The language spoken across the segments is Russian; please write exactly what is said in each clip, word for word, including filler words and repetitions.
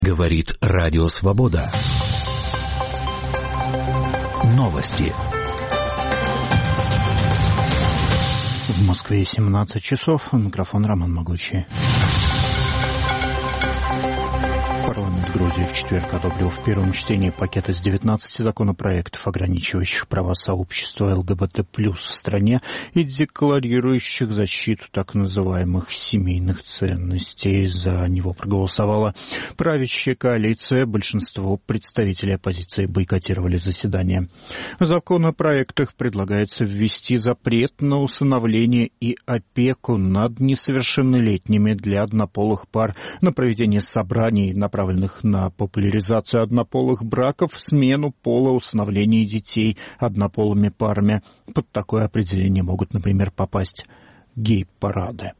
Говорит Радио Свобода. Новости. В Москве семнадцать часов. Микрофон Роман Могучий. Парламент Грузии в четверг одобрил в первом чтении пакет из девятнадцати законопроектов, ограничивающих права сообщества ЛГБТ плюс в стране и декларирующих защиту так называемых семейных ценностей. За него проголосовала правящая коалиция. Большинство представителей оппозиции бойкотировали заседание. В законопроектах предлагается ввести запрет на усыновление и опеку над несовершеннолетними для однополых пар, на проведение собраний, направленных на популяризацию однополых браков, смену пола, усыновление детей однополыми парами. Под такое определение могут, например, попасть гей-парады.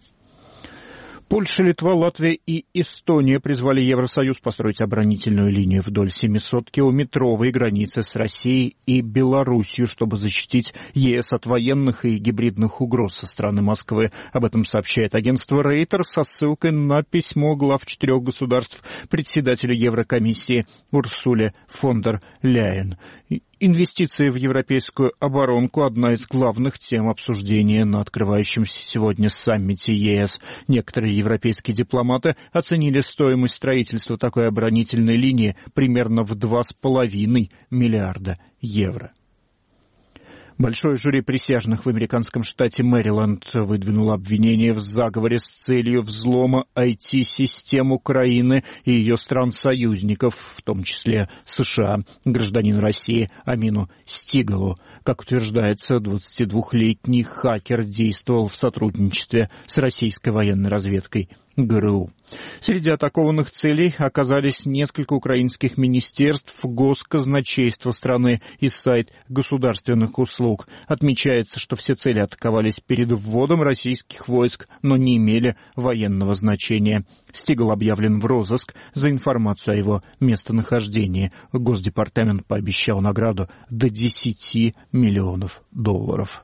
Польша, Литва, Латвия и Эстония призвали Евросоюз построить оборонительную линию вдоль семисоткилометровой границы с Россией и Белоруссией, чтобы защитить ЕС от военных и гибридных угроз со стороны Москвы. Об этом сообщает агентство Рейтер со ссылкой на письмо глав четырех государств председателю Еврокомиссии Урсуле фон дер Ляйен. Инвестиции в европейскую оборонку – одна из главных тем обсуждения на открывающемся сегодня саммите ЕС. Некоторые европейские дипломаты оценили стоимость строительства такой оборонительной линии примерно в два с половиной миллиарда евро. Большое жюри присяжных в американском штате Мэриленд выдвинуло обвинение в заговоре с целью взлома ай ти-систем Украины и ее стран-союзников, в том числе США, гражданину России Амину Стигалу. Как утверждается, двадцатидвухлетний хакер действовал в сотрудничестве с российской военной разведкой ГРУ. Среди атакованных целей оказались несколько украинских министерств, госказначейства страны и сайт государственных услуг. Отмечается, что все цели атаковались перед вводом российских войск, но не имели военного значения. Стигл объявлен в розыск за информацию о его местонахождении. Госдепартамент пообещал награду до десяти миллионов долларов.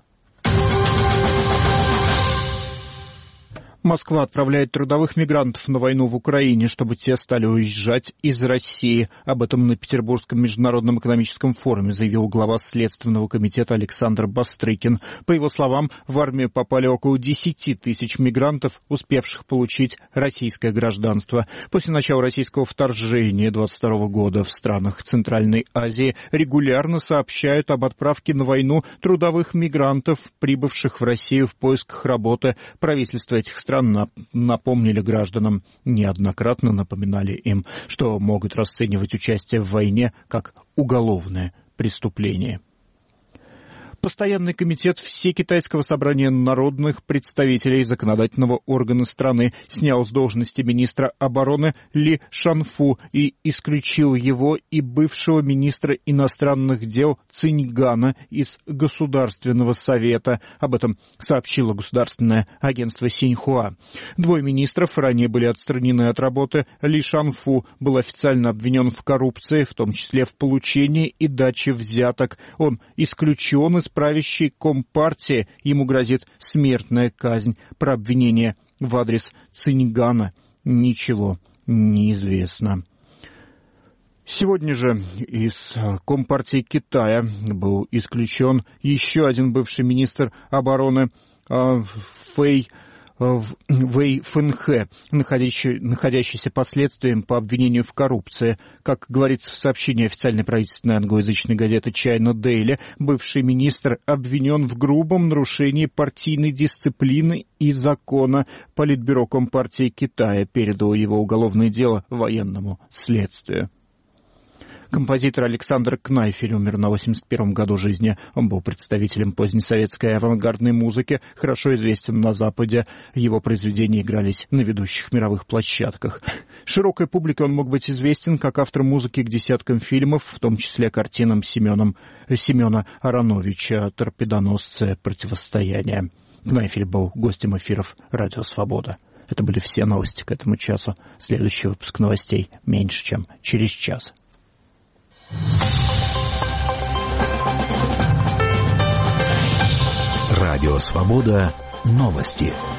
Москва отправляет трудовых мигрантов на войну в Украине, чтобы те стали уезжать из России. Об этом на Петербургском международном экономическом форуме заявил глава Следственного комитета Александр Бастрыкин. По его словам, в армию попали около десяти тысяч мигрантов, успевших получить российское гражданство. После начала российского вторжения двадцать второго года в странах Центральной Азии регулярно сообщают об отправке на войну трудовых мигрантов, прибывших в Россию в поисках работы. Правительство этих стран напомнили гражданам, неоднократно напоминали им, что могут расценивать участие в войне как уголовное преступление. Постоянный комитет Всекитайского собрания народных представителей законодательного органа страны снял с должности министра обороны Ли Шанфу и исключил его и бывшего министра иностранных дел Циньгана из Государственного совета. Об этом сообщило государственное агентство Синьхуа. Двое министров ранее были отстранены от работы. Ли Шанфу был официально обвинен в коррупции, в том числе в получении и даче взяток. Он исключен из правящей Компартии, ему грозит смертная казнь. Про обвинение в адрес Циньгана ничего не известно. Сегодня же из Компартии Китая был исключен еще один бывший министр обороны Фэй Вэй Фэнхэ, находящий, находящийся под следствием по обвинению в коррупции. Как говорится в сообщении официальной правительственной англоязычной газеты China Daily, бывший министр обвинен в грубом нарушении партийной дисциплины и закона. Политбюро Компартии Китая передало его уголовное дело военному следствию. Композитор Александр Кнайфель умер на восемьдесят первом году жизни. Он был представителем позднесоветской авангардной музыки, хорошо известен на Западе. Его произведения игрались на ведущих мировых площадках. Широкой публике он мог быть известен как автор музыки к десяткам фильмов, в том числе картинам Семеном, Семена Ароновича «Торпедоносцы. Противостояние». Кнайфель был гостем эфиров «Радио Свобода». Это были все новости к этому часу. Следующий выпуск новостей меньше, чем через час. Радио Свобода. Новости.